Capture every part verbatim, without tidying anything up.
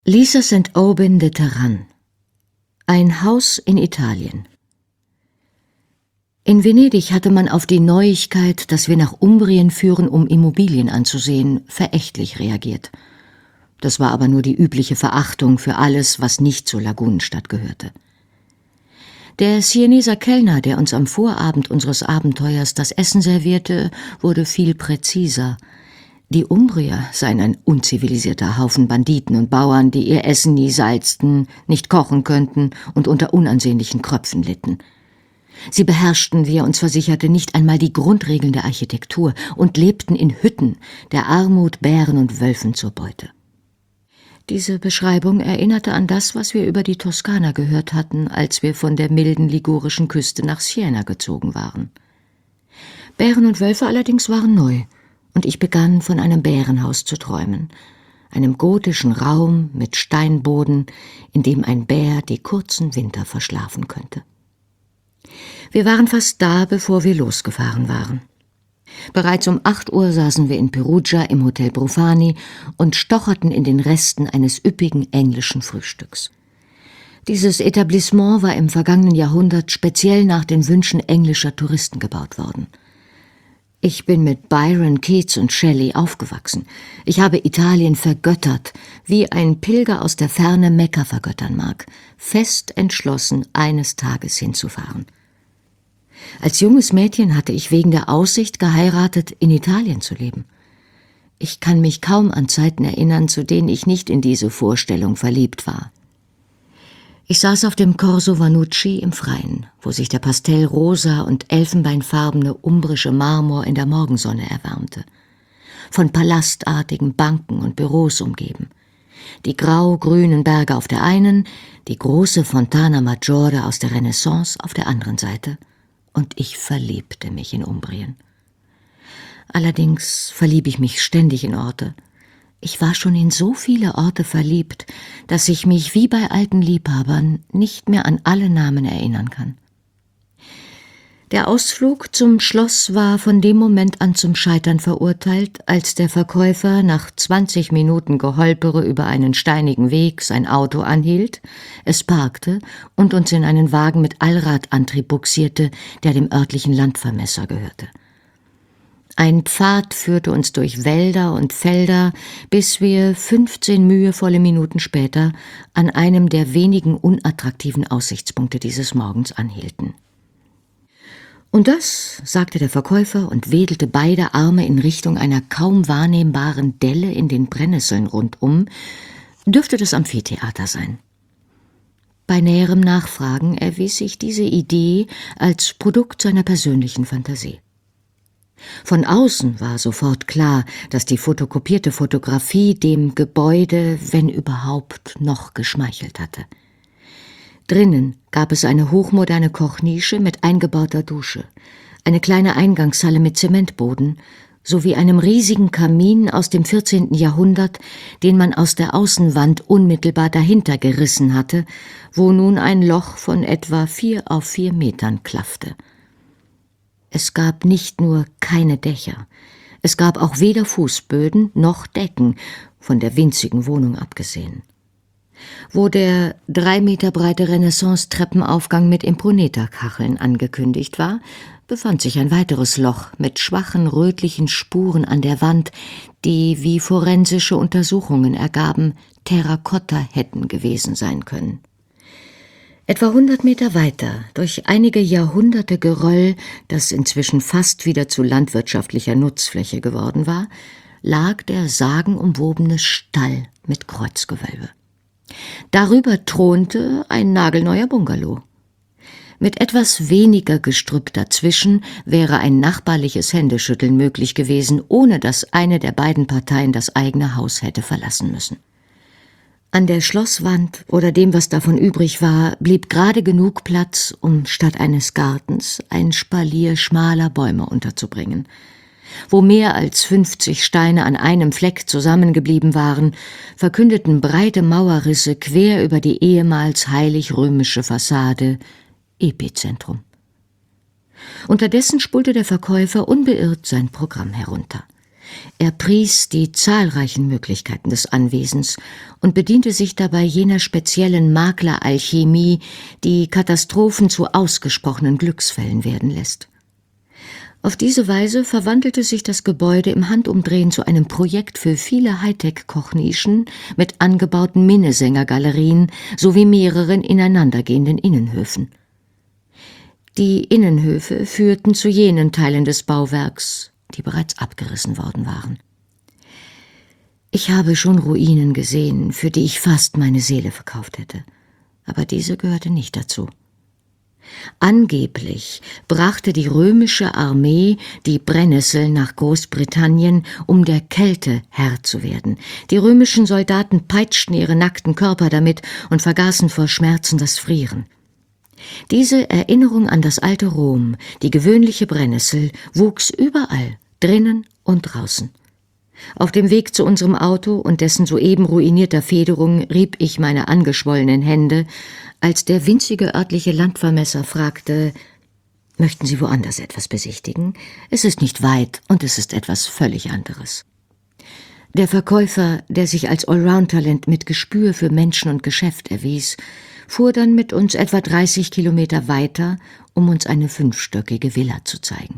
Lisa Saint Aubin de Terran. Ein Haus in Italien. In Venedig hatte man auf die Neuigkeit, dass wir nach Umbrien führen, um Immobilien anzusehen, verächtlich reagiert. Das war aber nur die übliche Verachtung für alles, was nicht zur Lagunenstadt gehörte. Der Sieneser Kellner, der uns am Vorabend unseres Abenteuers das Essen servierte, wurde viel präziser. Die Umbrier seien ein unzivilisierter Haufen Banditen und Bauern, die ihr Essen nie salzten, nicht kochen könnten und unter unansehnlichen Kröpfen litten. Sie beherrschten, wie er uns versicherte, nicht einmal die Grundregeln der Architektur und lebten in Hütten, der Armut Bären und Wölfen zur Beute. Diese Beschreibung erinnerte an das, was wir über die Toskana gehört hatten, als wir von der milden ligurischen Küste nach Siena gezogen waren. Bären und Wölfe allerdings waren neu, und ich begann von einem Bärenhaus zu träumen, einem gotischen Raum mit Steinboden, in dem ein Bär die kurzen Winter verschlafen könnte. Wir waren fast da, bevor wir losgefahren waren. Bereits um acht Uhr saßen wir in Perugia im Hotel Brufani und stocherten in den Resten eines üppigen englischen Frühstücks. Dieses Etablissement war im vergangenen Jahrhundert speziell nach den Wünschen englischer Touristen gebaut worden. Ich bin mit Byron, Keats und Shelley aufgewachsen. Ich habe Italien vergöttert, wie ein Pilger aus der Ferne Mekka vergöttern mag, fest entschlossen, eines Tages hinzufahren. Als junges Mädchen hatte ich wegen der Aussicht geheiratet, in Italien zu leben. Ich kann mich kaum an Zeiten erinnern, zu denen ich nicht in diese Vorstellung verliebt war. Ich saß auf dem Corso Vannucci im Freien, wo sich der pastellrosa und elfenbeinfarbene umbrische Marmor in der Morgensonne erwärmte. Von palastartigen Banken und Büros umgeben. Die grau-grünen Berge auf der einen, die große Fontana Maggiore aus der Renaissance auf der anderen Seite. Und ich verliebte mich in Umbrien. Allerdings verliebe ich mich ständig in Orte. Ich war schon in so viele Orte verliebt, dass ich mich wie bei alten Liebhabern nicht mehr an alle Namen erinnern kann. Der Ausflug zum Schloss war von dem Moment an zum Scheitern verurteilt, als der Verkäufer nach zwanzig Minuten Geholpere über einen steinigen Weg sein Auto anhielt, es parkte und uns in einen Wagen mit Allradantrieb buxierte, der dem örtlichen Landvermesser gehörte. Ein Pfad führte uns durch Wälder und Felder, bis wir fünfzehn mühevolle Minuten später an einem der wenigen unattraktiven Aussichtspunkte dieses Morgens anhielten. Und das, sagte der Verkäufer und wedelte beide Arme in Richtung einer kaum wahrnehmbaren Delle in den Brennnesseln rundum, dürfte das Amphitheater sein. Bei näherem Nachfragen erwies sich diese Idee als Produkt seiner persönlichen Fantasie. Von außen war sofort klar, dass die fotokopierte Fotografie dem Gebäude, wenn überhaupt, noch geschmeichelt hatte. Drinnen gab es eine hochmoderne Kochnische mit eingebauter Dusche, eine kleine Eingangshalle mit Zementboden sowie einem riesigen Kamin aus dem vierzehnten Jahrhundert, den man aus der Außenwand unmittelbar dahinter gerissen hatte, wo nun ein Loch von etwa vier auf vier Metern klaffte. Es gab nicht nur keine Dächer, es gab auch weder Fußböden noch Decken, von der winzigen Wohnung abgesehen. Wo der drei Meter breite Renaissance-Treppenaufgang mit Imponeta-Kacheln angekündigt war, befand sich ein weiteres Loch mit schwachen rötlichen Spuren an der Wand, die, wie forensische Untersuchungen ergaben, Terrakotta hätten gewesen sein können. Etwa hundert Meter weiter, durch einige Jahrhunderte Geröll, das inzwischen fast wieder zu landwirtschaftlicher Nutzfläche geworden war, lag der sagenumwobene Stall mit Kreuzgewölbe. Darüber thronte ein nagelneuer Bungalow. Mit etwas weniger Gestrüpp dazwischen wäre ein nachbarliches Händeschütteln möglich gewesen, ohne dass eine der beiden Parteien das eigene Haus hätte verlassen müssen. An der Schlosswand oder dem, was davon übrig war, blieb gerade genug Platz, um statt eines Gartens ein Spalier schmaler Bäume unterzubringen. Wo mehr als fünfzig Steine an einem Fleck zusammengeblieben waren, verkündeten breite Mauerrisse quer über die ehemals heilig-römische Fassade Epizentrum. Unterdessen spulte der Verkäufer unbeirrt sein Programm herunter. Er pries die zahlreichen Möglichkeiten des Anwesens und bediente sich dabei jener speziellen Makleralchemie, die Katastrophen zu ausgesprochenen Glücksfällen werden lässt. Auf diese Weise verwandelte sich das Gebäude im Handumdrehen zu einem Projekt für viele Hightech-Kochnischen mit angebauten Minnesänger-Galerien sowie mehreren ineinandergehenden Innenhöfen. Die Innenhöfe führten zu jenen Teilen des Bauwerks, die bereits abgerissen worden waren. Ich habe schon Ruinen gesehen, für die ich fast meine Seele verkauft hätte, aber diese gehörte nicht dazu. Angeblich brachte die römische Armee die Brennnessel nach Großbritannien, um der Kälte Herr zu werden. Die römischen Soldaten peitschten ihre nackten Körper damit und vergaßen vor Schmerzen das Frieren. Diese Erinnerung an das alte Rom, die gewöhnliche Brennnessel, wuchs überall, drinnen und draußen. Auf dem Weg zu unserem Auto und dessen soeben ruinierter Federung rieb ich meine angeschwollenen Hände, als der winzige örtliche Landvermesser fragte: »Möchten Sie woanders etwas besichtigen? Es ist nicht weit und es ist etwas völlig anderes.« Der Verkäufer, der sich als Allround-Talent mit Gespür für Menschen und Geschäft erwies, fuhr dann mit uns etwa dreißig Kilometer weiter, um uns eine fünfstöckige Villa zu zeigen.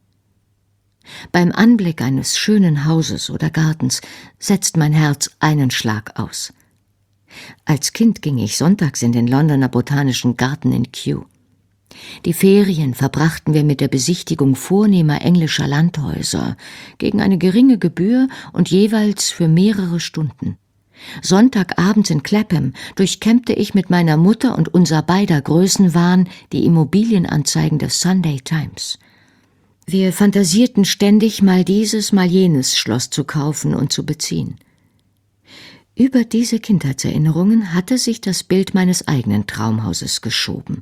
Beim Anblick eines schönen Hauses oder Gartens setzt mein Herz einen Schlag aus. Als Kind ging ich sonntags in den Londoner Botanischen Garten in Kew. Die Ferien verbrachten wir mit der Besichtigung vornehmer englischer Landhäuser gegen eine geringe Gebühr und jeweils für mehrere Stunden. Sonntagabends in Clapham durchkämmte ich mit meiner Mutter und unser beider Größenwahn die Immobilienanzeigen des Sunday Times. Wir fantasierten ständig, mal dieses, mal jenes Schloss zu kaufen und zu beziehen. Über diese Kindheitserinnerungen hatte sich das Bild meines eigenen Traumhauses geschoben.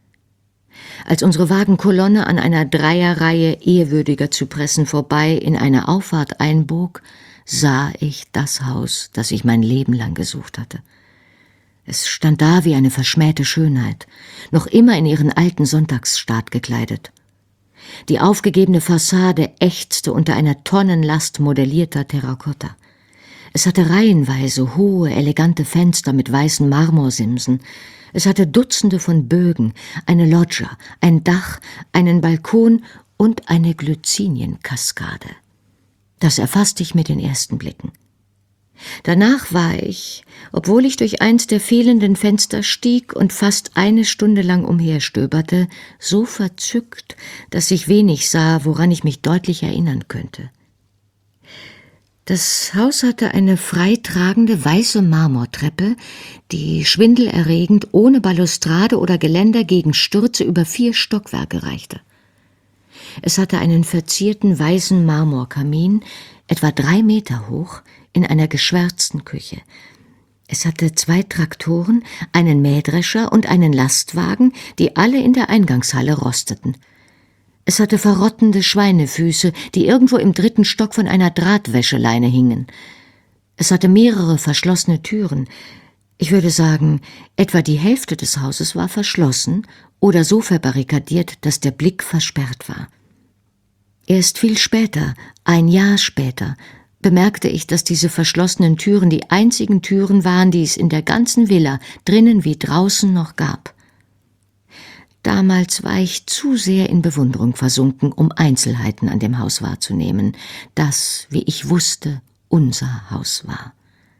Als unsere Wagenkolonne an einer Dreierreihe ehrwürdiger Zypressen vorbei in eine Auffahrt einbog, sah ich das Haus, das ich mein Leben lang gesucht hatte. Es stand da wie eine verschmähte Schönheit, noch immer in ihren alten Sonntagsstaat gekleidet. Die aufgegebene Fassade ächzte unter einer Tonnenlast modellierter Terrakotta. Es hatte reihenweise hohe, elegante Fenster mit weißen Marmorsimsen. Es hatte Dutzende von Bögen, eine Loggia, ein Dach, einen Balkon und eine Glycinienkaskade. Das erfasste ich mit den ersten Blicken. Danach war ich, obwohl ich durch eins der fehlenden Fenster stieg und fast eine Stunde lang umherstöberte, so verzückt, dass ich wenig sah, woran ich mich deutlich erinnern könnte. Das Haus hatte eine freitragende weiße Marmortreppe, die schwindelerregend ohne Balustrade oder Geländer gegen Stürze über vier Stockwerke reichte. Es hatte einen verzierten weißen Marmorkamin, etwa drei Meter hoch, in einer geschwärzten Küche. Es hatte zwei Traktoren, einen Mähdrescher und einen Lastwagen, die alle in der Eingangshalle rosteten. Es hatte verrottende Schweinefüße, die irgendwo im dritten Stock von einer Drahtwäscheleine hingen. Es hatte mehrere verschlossene Türen. Ich würde sagen, etwa die Hälfte des Hauses war verschlossen oder so verbarrikadiert, dass der Blick versperrt war. Erst viel später, ein Jahr später, bemerkte ich, dass diese verschlossenen Türen die einzigen Türen waren, die es in der ganzen Villa, drinnen wie draußen, noch gab. Damals war ich zu sehr in Bewunderung versunken, um Einzelheiten an dem Haus wahrzunehmen, das, wie ich wusste, unser Haus war.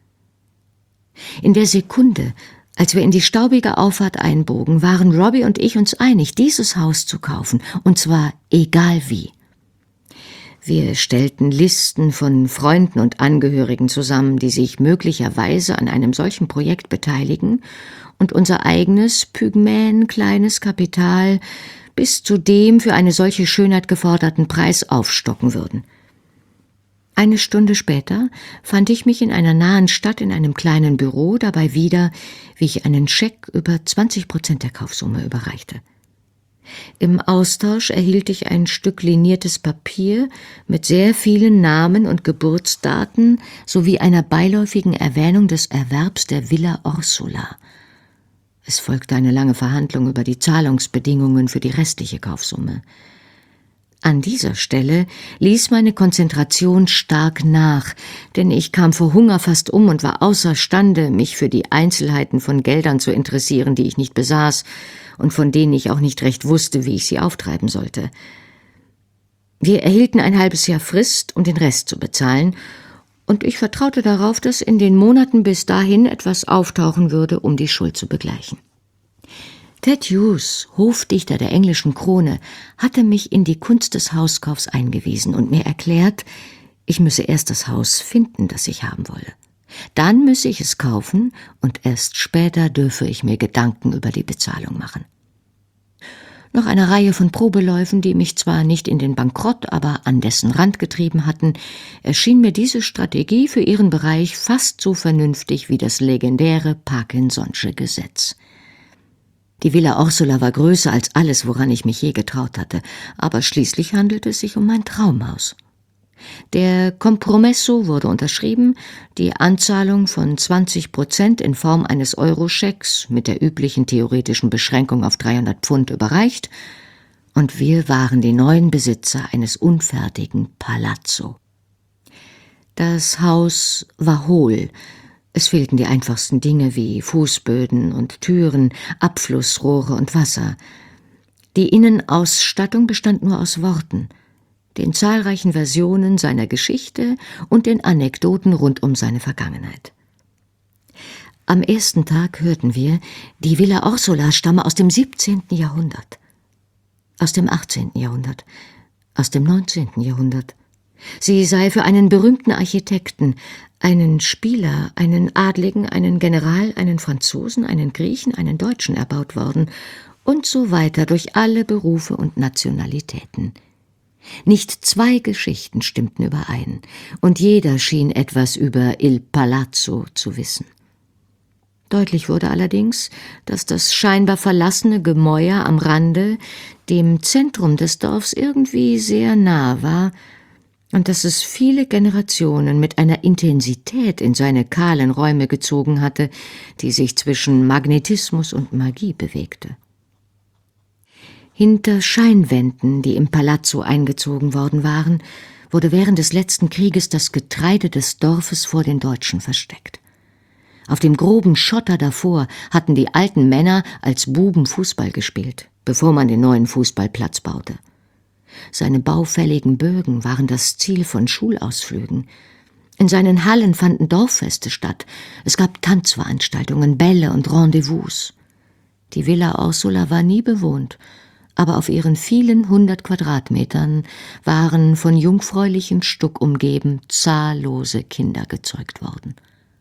In der Sekunde, als wir in die staubige Auffahrt einbogen, waren Robbie und ich uns einig, dieses Haus zu kaufen, und zwar egal wie. Wir stellten Listen von Freunden und Angehörigen zusammen, die sich möglicherweise an einem solchen Projekt beteiligen, und unser eigenes, pygmäen kleines Kapital bis zu dem für eine solche Schönheit geforderten Preis aufstocken würden. Eine Stunde später fand ich mich in einer nahen Stadt in einem kleinen Büro dabei wieder, wie ich einen Scheck über zwanzig Prozent der Kaufsumme überreichte. Im Austausch erhielt ich ein Stück liniertes Papier mit sehr vielen Namen und Geburtsdaten sowie einer beiläufigen Erwähnung des Erwerbs der Villa Ursula. Es folgte eine lange Verhandlung über die Zahlungsbedingungen für die restliche Kaufsumme. An dieser Stelle ließ meine Konzentration stark nach, denn ich kam vor Hunger fast um und war außerstande, mich für die Einzelheiten von Geldern zu interessieren, die ich nicht besaß und von denen ich auch nicht recht wusste, wie ich sie auftreiben sollte. Wir erhielten ein halbes Jahr Frist, um den Rest zu bezahlen, und ich vertraute darauf, dass in den Monaten bis dahin etwas auftauchen würde, um die Schuld zu begleichen. Ted Hughes, Hofdichter der englischen Krone, hatte mich in die Kunst des Hauskaufs eingewiesen und mir erklärt, ich müsse erst das Haus finden, das ich haben wolle. Dann müsse ich es kaufen und erst später dürfe ich mir Gedanken über die Bezahlung machen. Nach einer Reihe von Probeläufen, die mich zwar nicht in den Bankrott, aber an dessen Rand getrieben hatten, erschien mir diese Strategie für ihren Bereich fast so vernünftig wie das legendäre Parkinson'sche Gesetz. Die Villa Ursula war größer als alles, woran ich mich je getraut hatte, aber schließlich handelte es sich um mein Traumhaus. Der Compromesso wurde unterschrieben, die Anzahlung von zwanzig Prozent in Form eines Euroschecks mit der üblichen theoretischen Beschränkung auf dreihundert Pfund überreicht, und wir waren die neuen Besitzer eines unfertigen Palazzo. Das Haus war hohl. Es fehlten die einfachsten Dinge wie Fußböden und Türen, Abflussrohre und Wasser. Die Innenausstattung bestand nur aus Worten, den zahlreichen Versionen seiner Geschichte und den Anekdoten rund um seine Vergangenheit. Am ersten Tag hörten wir, die Villa Ursula stamme aus dem siebzehnten Jahrhundert, aus dem achtzehnten Jahrhundert, aus dem neunzehnten Jahrhundert. Sie sei für einen berühmten Architekten, einen Spieler, einen Adligen, einen General, einen Franzosen, einen Griechen, einen Deutschen erbaut worden und so weiter durch alle Berufe und Nationalitäten. Nicht zwei Geschichten stimmten überein, und jeder schien etwas über Il Palazzo zu wissen. Deutlich wurde allerdings, dass das scheinbar verlassene Gemäuer am Rande dem Zentrum des Dorfs irgendwie sehr nah war und dass es viele Generationen mit einer Intensität in seine kahlen Räume gezogen hatte, die sich zwischen Magnetismus und Magie bewegte. Hinter Scheinwänden, die im Palazzo eingezogen worden waren, wurde während des letzten Krieges das Getreide des Dorfes vor den Deutschen versteckt. Auf dem groben Schotter davor hatten die alten Männer als Buben Fußball gespielt, bevor man den neuen Fußballplatz baute. Seine baufälligen Bögen waren das Ziel von Schulausflügen. In seinen Hallen fanden Dorffeste statt. Es gab Tanzveranstaltungen, Bälle und Rendezvous. Die Villa Ursula war nie bewohnt, aber auf ihren vielen hundert Quadratmetern waren von jungfräulichem Stuck umgeben zahllose Kinder gezeugt worden.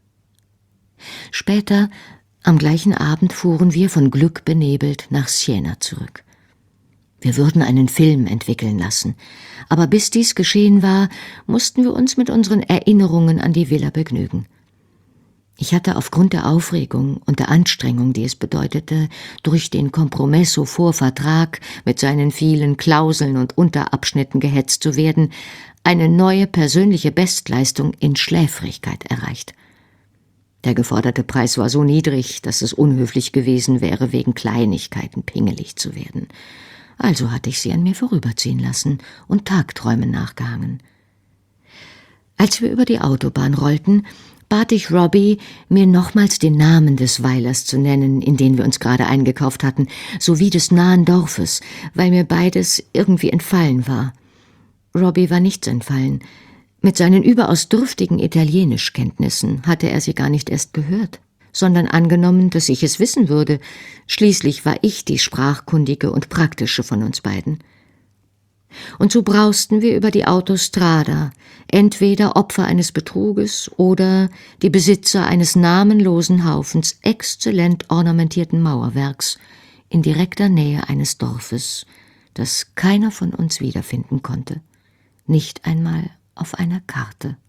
Später, am gleichen Abend, fuhren wir von Glück benebelt nach Siena zurück. Wir würden einen Film entwickeln lassen, aber bis dies geschehen war, mussten wir uns mit unseren Erinnerungen an die Villa begnügen. Ich hatte aufgrund der Aufregung und der Anstrengung, die es bedeutete, durch den Compromesso vor Vertrag mit seinen vielen Klauseln und Unterabschnitten gehetzt zu werden, eine neue persönliche Bestleistung in Schläfrigkeit erreicht. Der geforderte Preis war so niedrig, dass es unhöflich gewesen wäre, wegen Kleinigkeiten pingelig zu werden. Also hatte ich sie an mir vorüberziehen lassen und Tagträumen nachgehangen. Als wir über die Autobahn rollten, bat ich Robbie, mir nochmals den Namen des Weilers zu nennen, in den wir uns gerade eingekauft hatten, sowie des nahen Dorfes, weil mir beides irgendwie entfallen war. Robbie war nichts entfallen. Mit seinen überaus dürftigen Italienischkenntnissen hatte er sie gar nicht erst gehört, sondern angenommen, dass ich es wissen würde. Schließlich war ich die sprachkundige und praktische von uns beiden. Und so brausten wir über die Autostrada, entweder Opfer eines Betruges oder die Besitzer eines namenlosen Haufens exzellent ornamentierten Mauerwerks in direkter Nähe eines Dorfes, das keiner von uns wiederfinden konnte, nicht einmal auf einer Karte.